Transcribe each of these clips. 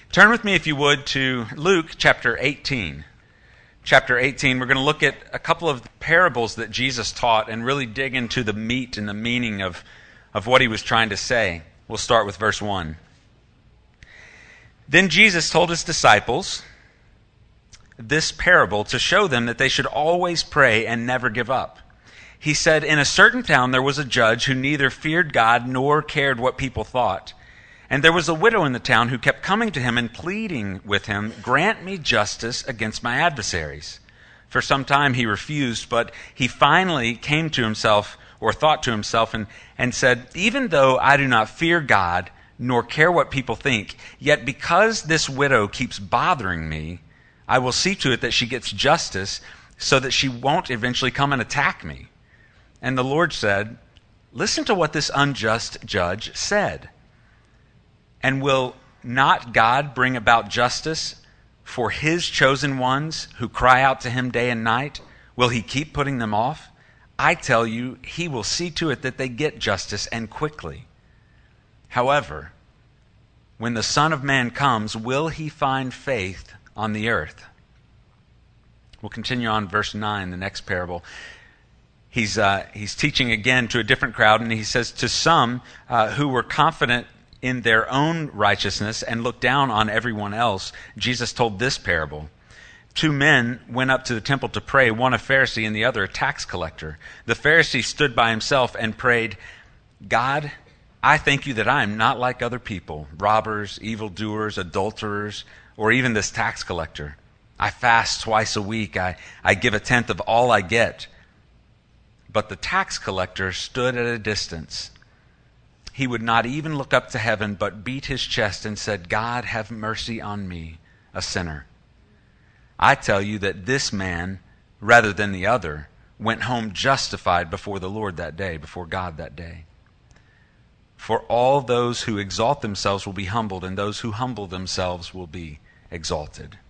Turn with me, if you would, to Luke chapter 18. Chapter 18, we're going to look at a couple of parables that Jesus taught and really dig into the meat and the meaning of what he was trying to say. We'll start with verse 1. Then Jesus told his disciples this parable to show them that they should always pray and never give up. He said, "In a certain town there was a judge who neither feared God nor cared what people thought. And there was a widow in the town who kept coming to him and pleading with him, 'Grant me justice against my adversaries.' For some time he refused, but he finally came to himself, or thought to himself, and said, 'Even though I do not fear God nor care what people think, yet because this widow keeps bothering me, I will see to it that she gets justice so that she won't eventually come and attack me.' And the Lord said, 'Listen to what this unjust judge said. And will not God bring about justice for his chosen ones who cry out to him day and night? Will he keep putting them off? I tell you, he will see to it that they get justice, and quickly. However, when the Son of Man comes, will he find faith on the earth?'" We'll continue on verse 9, the next parable. He's teaching again to a different crowd, and he says, "To some who were confident in their own righteousness and looked down on everyone else, Jesus told this parable. 2 men went up to the temple to pray, one a Pharisee and the other a tax collector. The Pharisee stood by himself and prayed, 'God, I thank you that I am not like other people, robbers, evildoers, adulterers, or even this tax collector. I fast twice a week. I give a tenth of all I get.' But the tax collector stood at a distance. He would not even look up to heaven, but beat his chest and said, 'God, have mercy on me, a sinner.' I tell you that this man, rather than the other, went home justified before the Lord that day, before God that day. For all those who exalt themselves will be humbled, and those who humble themselves will be exalted."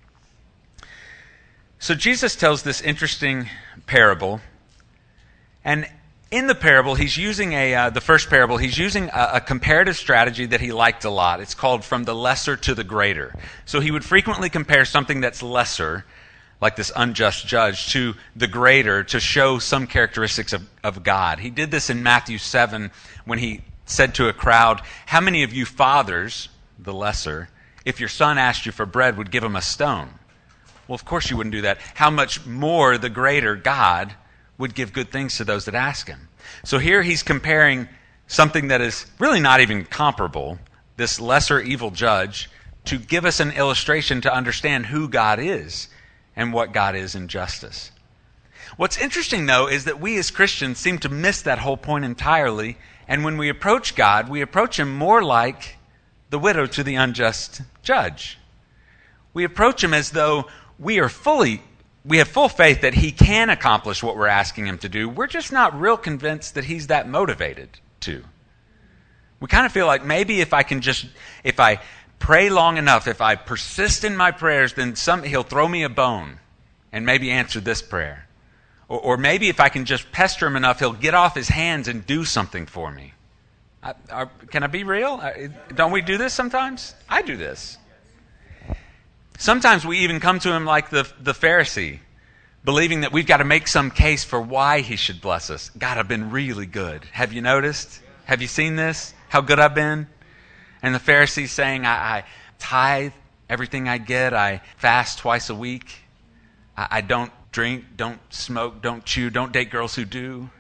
So Jesus tells this interesting parable, and in the parable, he's using the first parable, he's using a comparative strategy that he liked a lot. It's called from the lesser to the greater. So he would frequently compare something that's lesser, like this unjust judge, to the greater to show some characteristics of God. He did this in Matthew 7 when he said to a crowd, "How many of you fathers, the lesser, if your son asked you for bread, would give him a stone?" Well, of course you wouldn't do that. How much more the greater God would give good things to those that ask him. So here he's comparing something that is really not even comparable, this lesser evil judge, to give us an illustration to understand who God is and what God is in justice. What's interesting, though, is that we as Christians seem to miss that whole point entirely, and when we approach God, we approach him more like the widow to the unjust judge. We approach him as though we have full faith that he can accomplish what we're asking him to do. We're just not real convinced that he's that motivated to. We kind of feel like maybe if I pray long enough, if I persist in my prayers, then he'll throw me a bone and maybe answer this prayer. Or maybe if I can just pester him enough, he'll get off his hands and do something for me. Can I be real? Don't we do this sometimes? I do this. Sometimes we even come to him like the Pharisee, believing that we've got to make some case for why he should bless us. God, I've been really good. Have you noticed? Have you seen this? How good I've been? And the Pharisee saying, I tithe everything I get. I fast twice a week. I don't drink, don't smoke, don't chew, don't date girls who do.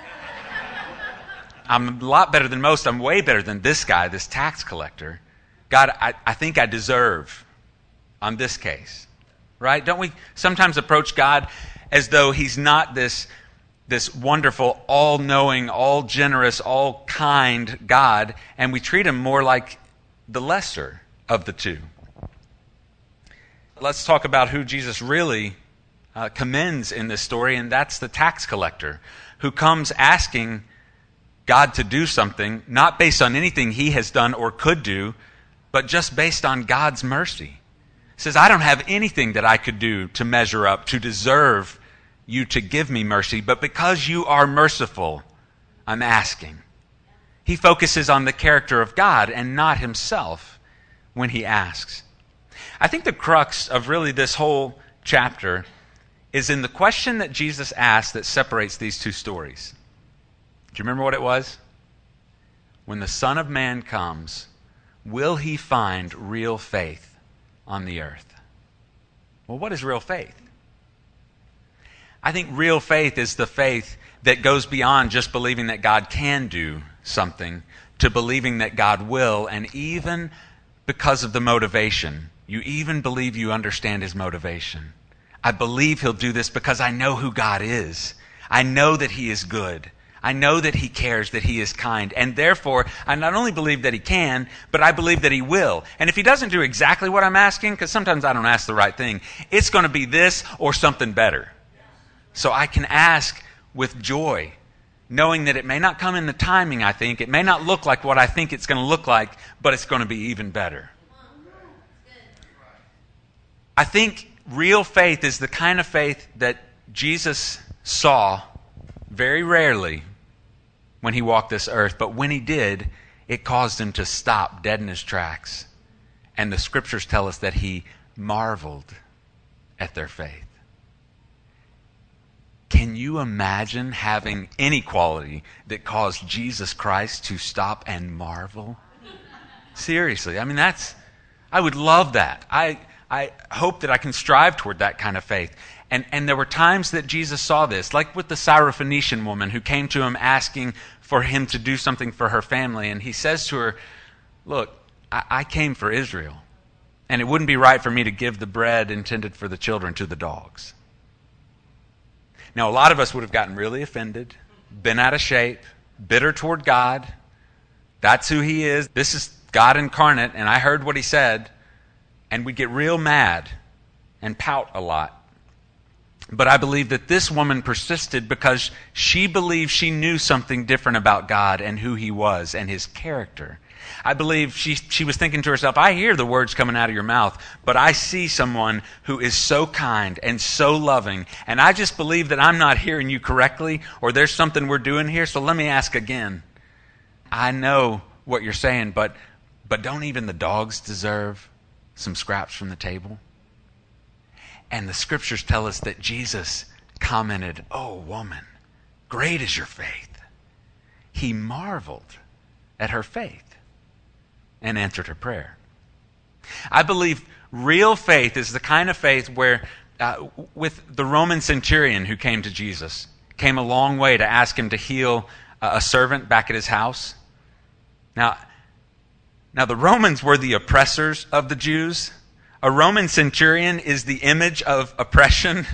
I'm a lot better than most. I'm way better than this guy, this tax collector. God, I think I deserve on this case, right? Don't we sometimes approach God as though he's not this wonderful, all-knowing, all-generous, all-kind God, and we treat him more like the lesser of the two? Let's talk about who Jesus really commends in this story, and that's the tax collector, who comes asking God to do something, not based on anything he has done or could do, but just based on God's mercy. He says, I don't have anything that I could do to measure up, to deserve you to give me mercy, but because you are merciful, I'm asking. He focuses on the character of God and not himself when he asks. I think the crux of really this whole chapter is in the question that Jesus asked that separates these two stories. Do you remember what it was? When the Son of Man comes, will he find real faith on the earth? Well, what is real faith? I think real faith is the faith that goes beyond just believing that God can do something to believing that God will, and even because of the motivation, you even believe you understand his motivation. I believe he'll do this because I know who God is. I know that he is good. I know that he cares, that he is kind. And therefore, I not only believe that he can, but I believe that he will. And if he doesn't do exactly what I'm asking, because sometimes I don't ask the right thing, it's going to be this or something better. So I can ask with joy, knowing that it may not come in the timing I think, it may not look like what I think it's going to look like, but it's going to be even better. I think real faith is the kind of faith that Jesus saw very rarely when he walked this earth, but when he did, it caused him to stop dead in his tracks. And the scriptures tell us that he marveled at their faith. Can you imagine having any quality that caused Jesus Christ to stop and marvel? Seriously, I mean, I would love that. I hope that I can strive toward that kind of faith. And there were times that Jesus saw this, like with the Syrophoenician woman who came to him asking for him to do something for her family. And he says to her, look, I came for Israel, and it wouldn't be right for me to give the bread intended for the children to the dogs. Now, a lot of us would have gotten really offended, been out of shape, bitter toward God. That's who he is. This is God incarnate, and I heard what he said. And we'd get real mad and pout a lot. But I believe that this woman persisted because she believed she knew something different about God and who he was and his character. I believe she was thinking to herself, I hear the words coming out of your mouth, but I see someone who is so kind and so loving, and I just believe that I'm not hearing you correctly, or there's something we're doing here, so let me ask again. I know what you're saying, but don't even the dogs deserve some scraps from the table? And the scriptures tell us that Jesus commented, oh, woman, great is your faith. He marveled at her faith and answered her prayer. I believe real faith is the kind of faith where, with the Roman centurion who came to Jesus, came a long way to ask him to heal a servant back at his house. Now, the Romans were the oppressors of the Jews. A Roman centurion is the image of oppression.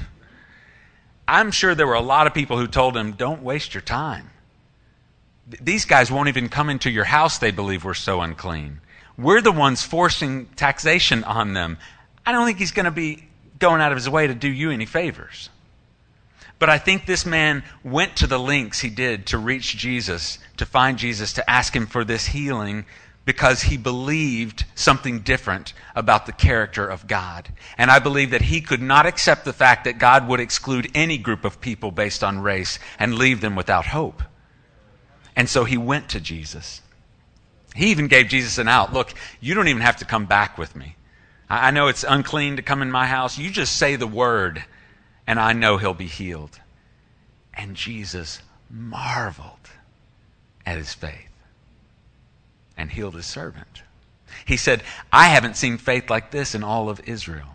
I'm sure there were a lot of people who told him, don't waste your time. These guys won't even come into your house, they believe we're so unclean. We're the ones forcing taxation on them. I don't think he's going to be going out of his way to do you any favors. But I think this man went to the lengths he did to reach Jesus, to find Jesus, to ask him for this healing, because he believed something different about the character of God. And I believe that he could not accept the fact that God would exclude any group of people based on race and leave them without hope. And so he went to Jesus. He even gave Jesus an out. Look, you don't even have to come back with me. I know it's unclean to come in my house. You just say the word, and I know he'll be healed. And Jesus marveled at his faith and healed his servant. He said, I haven't seen faith like this in all of Israel.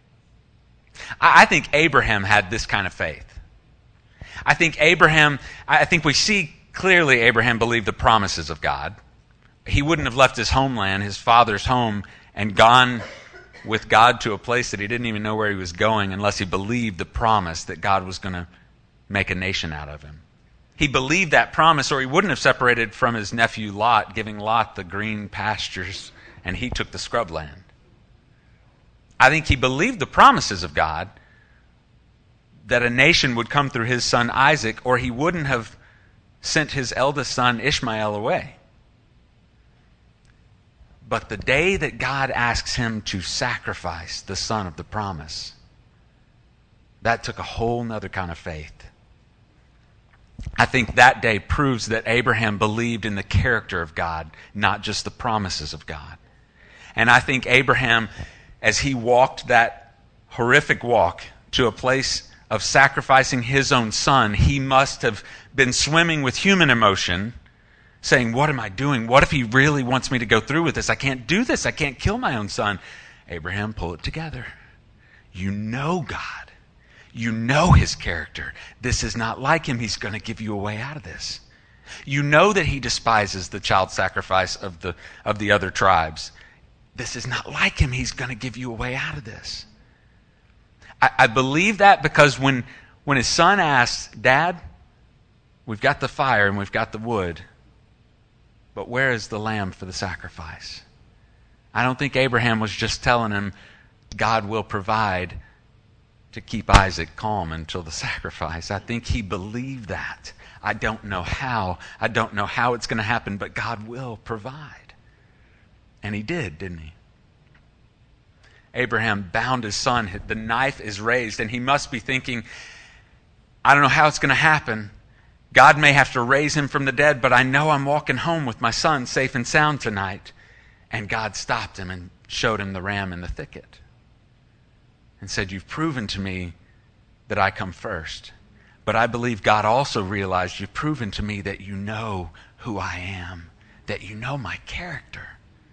I think Abraham had this kind of faith. I think we see clearly Abraham believed the promises of God. He wouldn't have left his homeland, his father's home, and gone with God to a place that he didn't even know where he was going unless he believed the promise that God was going to make a nation out of him. He believed that promise, or he wouldn't have separated from his nephew Lot, giving Lot the green pastures, and he took the scrub land. I think he believed the promises of God, that a nation would come through his son Isaac, or he wouldn't have sent his eldest son Ishmael away. But the day that God asks him to sacrifice the son of the promise, that took a whole nother kind of faith. I think that day proves that Abraham believed in the character of God, not just the promises of God. And I think Abraham, as he walked that horrific walk to a place of sacrificing his own son, he must have been swimming with human emotion, saying, what am I doing? What if he really wants me to go through with this? I can't do this. I can't kill my own son. Abraham, pull it together. You know God. You know his character. This is not like him. He's going to give you a way out of this. You know that he despises the child sacrifice of the other tribes. This is not like him. He's going to give you a way out of this. I believe that because when his son asked, Dad, we've got the fire and we've got the wood, but where is the lamb for the sacrifice? I don't think Abraham was just telling him God will provide to keep Isaac calm until the sacrifice. I think he believed that. I don't know how. I don't know how it's going to happen, but God will provide. And he did, didn't he? Abraham bound his son. The knife is raised, and he must be thinking, I don't know how it's going to happen. God may have to raise him from the dead, but I know I'm walking home with my son safe and sound tonight. And God stopped him and showed him the ram in the thicket and said, you've proven to me that I come first. But I believe God also realized you've proven to me that you know who I am, that you know my character.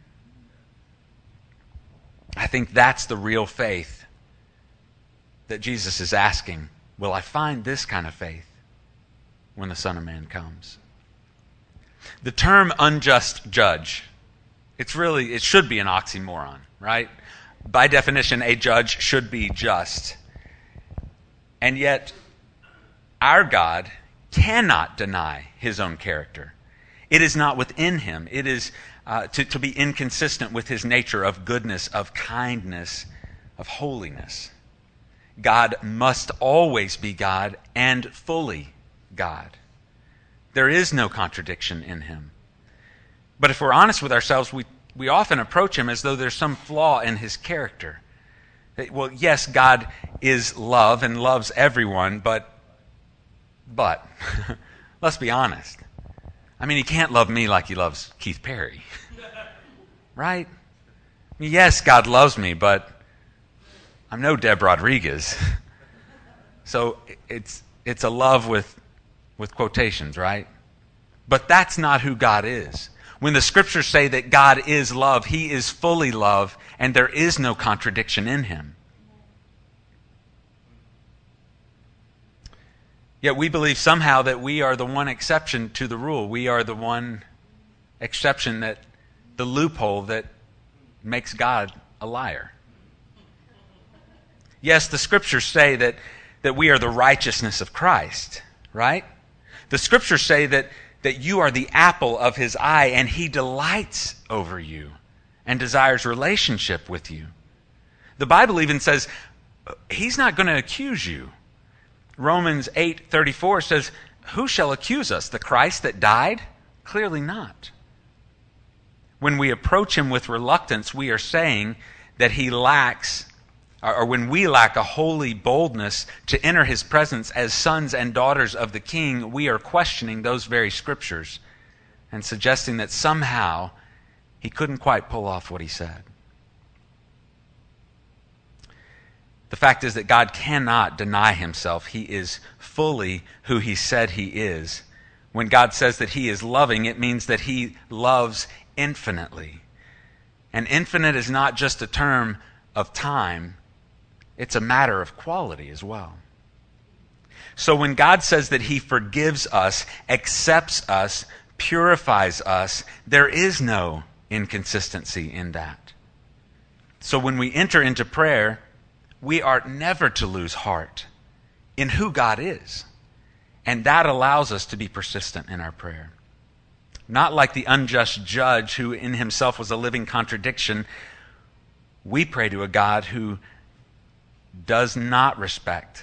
I think that's the real faith that Jesus is asking. Will I find this kind of faith when the Son of Man comes? The term unjust judge, it should be an oxymoron, right? By definition, a judge should be just. And yet, our God cannot deny his own character. It is not within him. It is to be inconsistent with his nature of goodness, of kindness, of holiness. God must always be God and fully God. There is no contradiction in him. But if we're honest with ourselves, we often approach him as though there's some flaw in his character. Well, yes, God is love and loves everyone, but let's be honest. I mean, he can't love me like he loves Keith Perry. Right? I mean, yes, God loves me, but I'm no Deb Rodriguez. So it's a love with quotations, right? But that's not who God is. When the scriptures say that God is love, he is fully love, and there is no contradiction in him. Yet we believe somehow that we are the one exception to the rule. We are the one exception, that the loophole that makes God a liar. Yes, the scriptures say that we are the righteousness of Christ, right? The scriptures say that you are the apple of his eye, and he delights over you and desires relationship with you. The Bible even says he's not going to accuse you. Romans 8:34 says, who shall accuse us? The Christ that died? Clearly not. When we approach him with reluctance, we are saying that he lacks, or when we lack a holy boldness to enter his presence as sons and daughters of the King, we are questioning those very scriptures and suggesting that somehow he couldn't quite pull off what he said. The fact is that God cannot deny himself. He is fully who he said he is. When God says that he is loving, it means that he loves infinitely. And infinite is not just a term of time. It's a matter of quality as well. So when God says that he forgives us, accepts us, purifies us, there is no inconsistency in that. So when we enter into prayer, we are never to lose heart in who God is. And that allows us to be persistent in our prayer. Not like the unjust judge who in himself was a living contradiction. We pray to a God who does not respect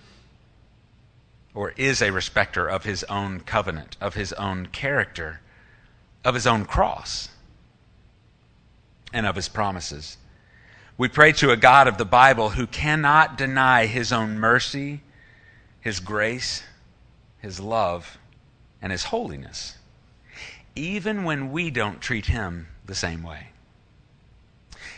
or is a respecter of his own covenant, of his own character, of his own cross, and of his promises. We pray to a God of the Bible who cannot deny his own mercy, his grace, his love, and his holiness, even when we don't treat him the same way.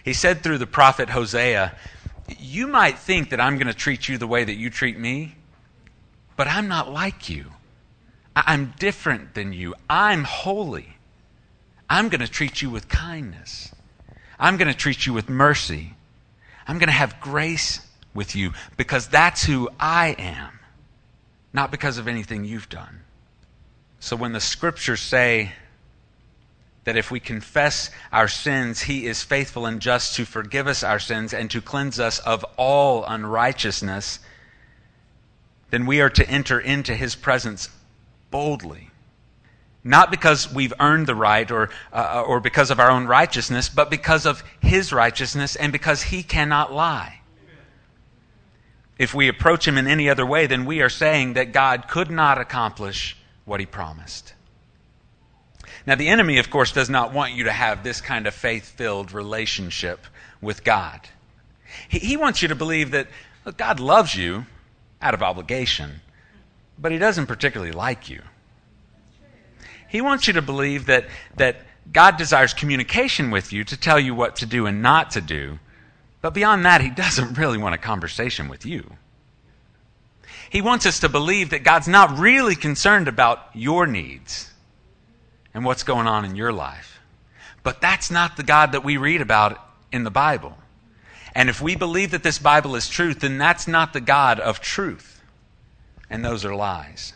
He said through the prophet Hosea, you might think that I'm going to treat you the way that you treat me, but I'm not like you. I'm different than you. I'm holy. I'm going to treat you with kindness. I'm going to treat you with mercy. I'm going to have grace with you because that's who I am, not because of anything you've done. So when the scriptures say that if we confess our sins, he is faithful and just to forgive us our sins and to cleanse us of all unrighteousness, then we are to enter into his presence boldly. Not because we've earned the right or because of our own righteousness, but because of his righteousness and because he cannot lie. If we approach him in any other way, then we are saying that God could not accomplish what he promised. Now, the enemy, of course, does not want you to have this kind of faith-filled relationship with God. He wants you to believe that look, God loves you out of obligation, but he doesn't particularly like you. He wants you to believe that God desires communication with you to tell you what to do and not to do, but beyond that, he doesn't really want a conversation with you. He wants us to believe that God's not really concerned about your needs and what's going on in your life. But that's not the God that we read about in the Bible. And if we believe that this Bible is truth, then that's not the God of truth. And those are lies.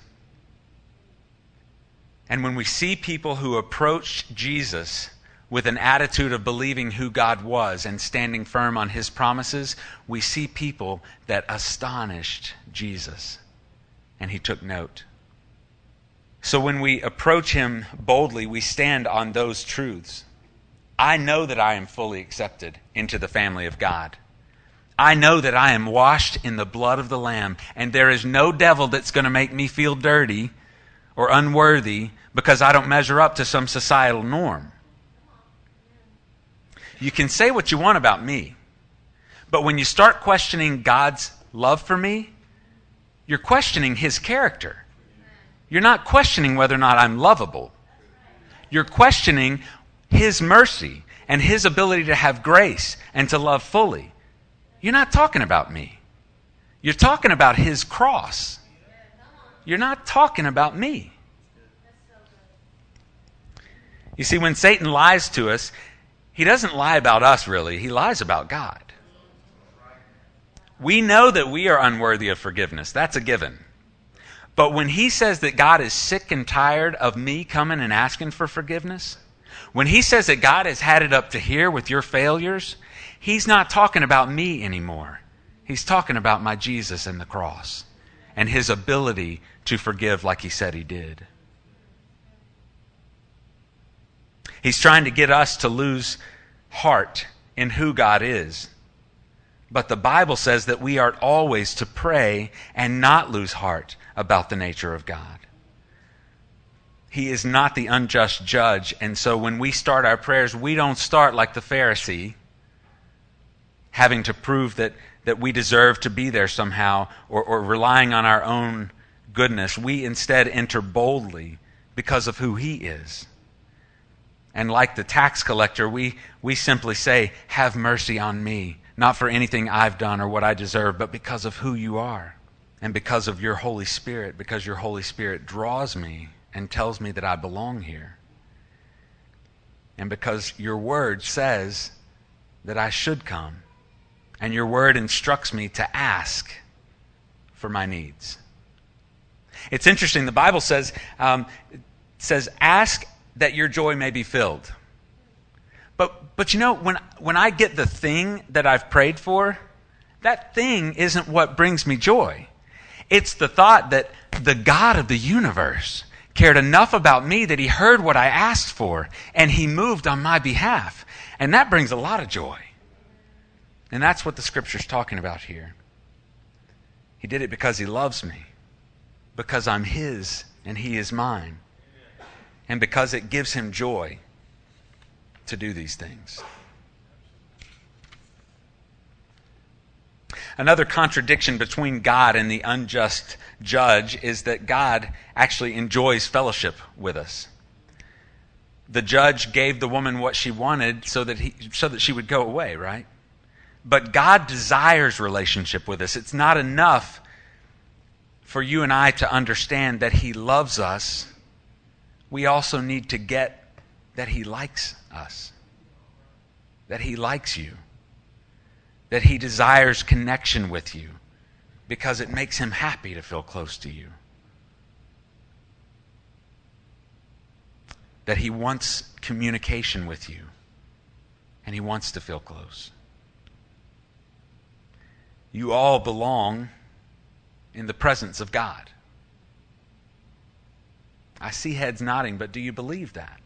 And when we see people who approached Jesus with an attitude of believing who God was and standing firm on his promises, we see people that astonished Jesus. And he took note. So when we approach him boldly, we stand on those truths. I know that I am fully accepted into the family of God. I know that I am washed in the blood of the Lamb, and there is no devil that's going to make me feel dirty or unworthy because I don't measure up to some societal norm. You can say what you want about me, but when you start questioning God's love for me, you're questioning his character. You're not questioning whether or not I'm lovable. You're questioning his mercy and his ability to have grace and to love fully. You're not talking about me. You're talking about his cross. You're not talking about me. You see, when Satan lies to us, he doesn't lie about us, really. He lies about God. We know that we are unworthy of forgiveness. That's a given. But when he says that God is sick and tired of me coming and asking for forgiveness, when he says that God has had it up to here with your failures, he's not talking about me anymore. He's talking about my Jesus and the cross and his ability to forgive like he said he did. He's trying to get us to lose heart in who God is. But the Bible says that we are always to pray and not lose heart about the nature of God. He is not the unjust judge, and so when we start our prayers, we don't start like the Pharisee, having to prove that we deserve to be there somehow, or relying on our own goodness. We instead enter boldly because of who he is. And like the tax collector, we simply say, have mercy on me, not for anything I've done or what I deserve, but because of who you are and because of your Holy Spirit, because your Holy Spirit draws me and tells me that I belong here. And because your word says that I should come, and your word instructs me to ask for my needs. It's interesting, the Bible says, ask that your joy may be filled. But you know, when I get the thing that I've prayed for, that thing isn't what brings me joy. It's the thought that the God of the universe cared enough about me that he heard what I asked for and he moved on my behalf. And that brings a lot of joy. And that's what the scripture's talking about here. He did it because he loves me, because I'm his and he is mine, and because it gives him joy to do these things. Another contradiction between God and the unjust judge is that God actually enjoys fellowship with us. the judge gave the woman what she wanted so that she would go away, right? But God desires relationship with us. It's not enough for you and I to understand that He loves us. We also need to get that He likes us, that He likes you, that He desires connection with you because it makes Him happy to feel close to you, that He wants communication with you and He wants to feel close. You all belong in the presence of God. I see heads nodding, but do you believe that?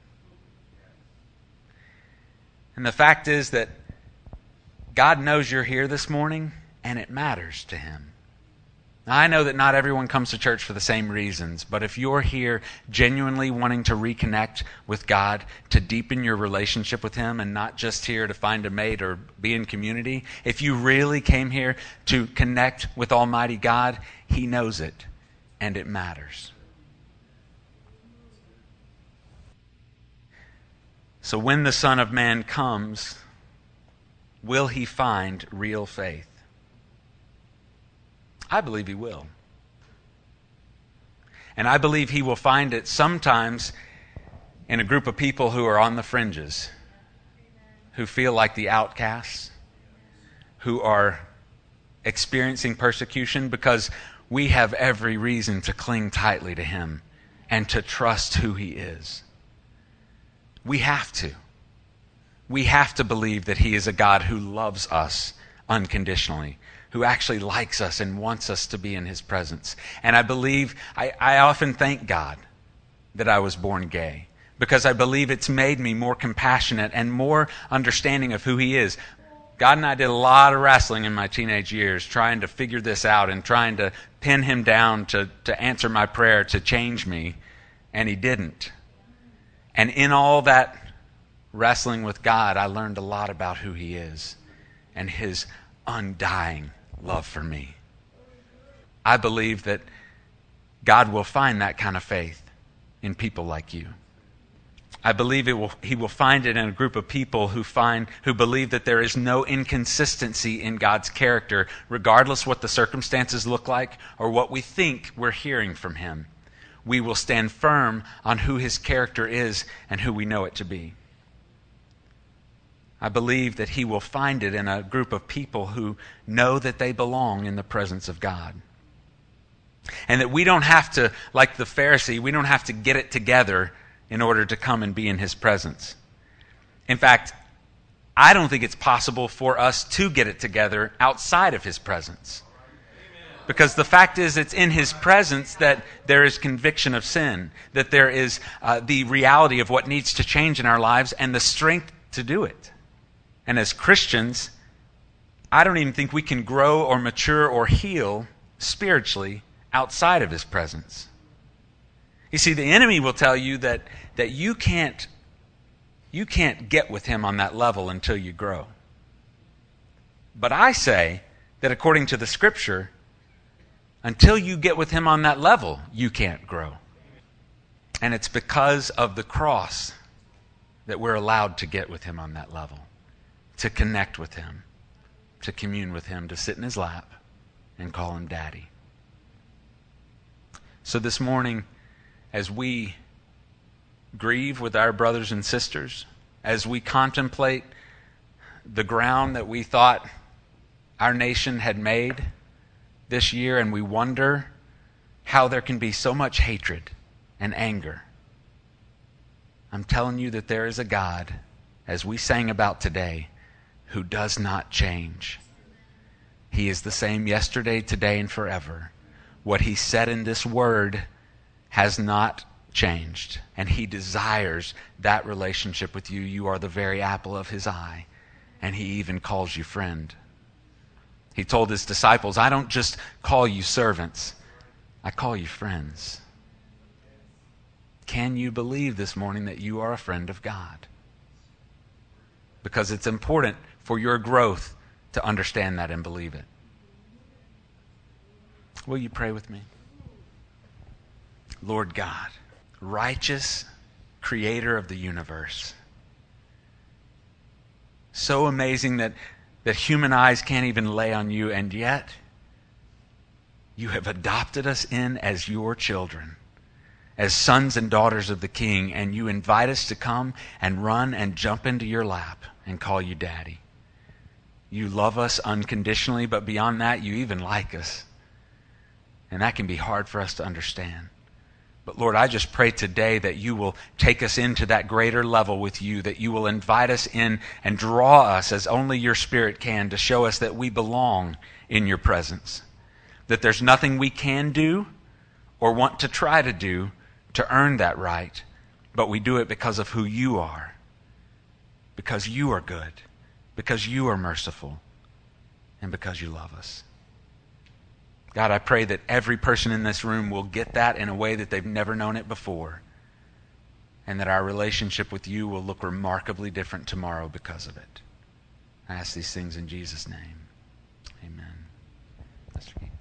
And the fact is that God knows you're here this morning, and it matters to Him. Now, I know that not everyone comes to church for the same reasons, but if you're here genuinely wanting to reconnect with God, to deepen your relationship with Him, and not just here to find a mate or be in community, if you really came here to connect with Almighty God, He knows it, and it matters. So when the Son of Man comes, will He find real faith? I believe He will. And I believe He will find it sometimes in a group of people who are on the fringes, who feel like the outcasts, who are experiencing persecution, because we have every reason to cling tightly to Him and to trust who He is. We have to. We have to believe that He is a God who loves us unconditionally, who actually likes us and wants us to be in His presence. And I believe, I often thank God that I was born gay, because I believe it's made me more compassionate and more understanding of who He is. God and I did a lot of wrestling in my teenage years, trying to figure this out and trying to pin Him down to answer my prayer, to change me, and He didn't. And in all that wrestling with God, I learned a lot about who He is and His undying love for me. I believe that God will find that kind of faith in people like you. I believe He will find it in a group of people who believe that there is no inconsistency in God's character, regardless what the circumstances look like or what we think we're hearing from Him. We will stand firm on who His character is and who we know it to be. I believe that He will find it in a group of people who know that they belong in the presence of God. And that we don't have to, like the Pharisee, we don't have to get it together in order to come and be in His presence. In fact, I don't think it's possible for us to get it together outside of His presence. Because the fact is, it's in His presence that there is conviction of sin, that there is the reality of what needs to change in our lives and the strength to do it. And as Christians, I don't even think we can grow or mature or heal spiritually outside of His presence. You see, the enemy will tell you that you can't get with Him on that level until you grow. But I say that according to the Scripture, until you get with Him on that level, you can't grow. And it's because of the cross that we're allowed to get with Him on that level, to connect with Him, to commune with Him, to sit in His lap and call Him Daddy. So this morning, as we grieve with our brothers and sisters, as we contemplate the ground that we thought our nation had made this year, and we wonder how there can be so much hatred and anger, I'm telling you that there is a God, as we sang about today, who does not change. He is the same yesterday, today, and forever. What He said in this word has not changed, and He desires that relationship with you. You are the very apple of His eye, and He even calls you friend. He told His disciples, I don't just call you servants, I call you friends. Can you believe this morning that you are a friend of God? Because it's important for your growth to understand that and believe it. Will you pray with me? Lord God, righteous creator of the universe. So amazing that human eyes can't even lay on you, and yet you have adopted us in as your children, as sons and daughters of the King, and you invite us to come and run and jump into your lap and call you Daddy. You love us unconditionally, but beyond that, you even like us. And that can be hard for us to understand. But Lord, I just pray today that you will take us into that greater level with you, that you will invite us in and draw us as only your Spirit can to show us that we belong in your presence, that there's nothing we can do or want to try to do to earn that right, but we do it because of who you are, because you are good, because you are merciful, and because you love us. God, I pray that every person in this room will get that in a way that they've never known it before, and that our relationship with you will look remarkably different tomorrow because of it. I ask these things in Jesus' name. Amen. Pastor Keith.